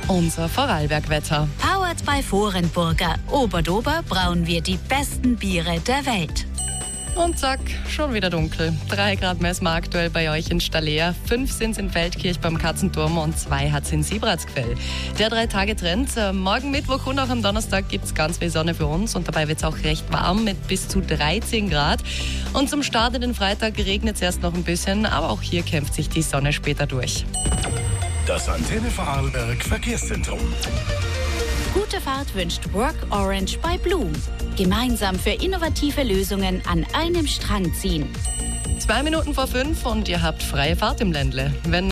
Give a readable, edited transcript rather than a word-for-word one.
unser Vorarlberg-Wetter. Powered by Vorenburger. Oberdober brauen wir die besten Biere der Welt. Und zack, schon wieder dunkel. 3 Grad messen wir aktuell bei euch in Stallea, 5 sind es in Feldkirch beim Katzenturm und 2 hat es in Siebratsquell. Der 3-Tage-Trend. Morgen Mittwoch und auch am Donnerstag gibt es ganz viel Sonne für uns und dabei wird es auch recht warm mit bis zu 13 Grad. Und zum Start in den Freitag regnet es erst noch ein bisschen, aber auch hier kämpft sich die Sonne später durch. Das Antenne Vorarlberg Verkehrszentrum. Gute Fahrt wünscht Work Orange bei Blue. Gemeinsam für innovative Lösungen an einem Strang ziehen. 2 Minuten vor 5 und ihr habt freie Fahrt im Ländle. Wenn